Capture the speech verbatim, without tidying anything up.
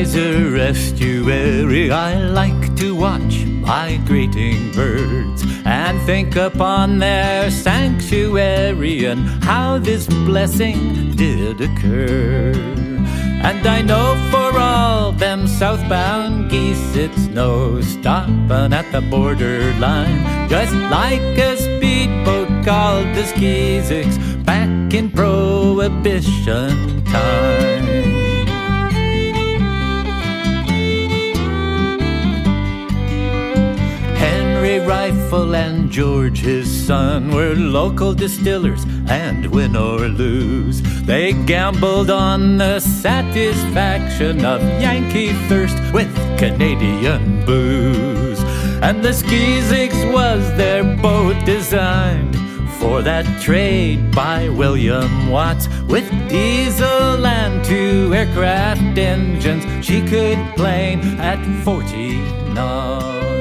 Fraser Estuary I like to watch migrating birds and think upon their sanctuary and how this blessing did occur. And I know for all them southbound geese it's no stopping at the borderline, just like a speedboat called the Skeezicks back in Prohibition time. Henry Rifle and George his son were local distillers, and win or lose they gambled on the satisfaction of Yankee thirst with Canadian booze. And the Skeezicks was their boat designed for that trade by William Watts. With diesel and two aircraft engines she could plane at forty knots.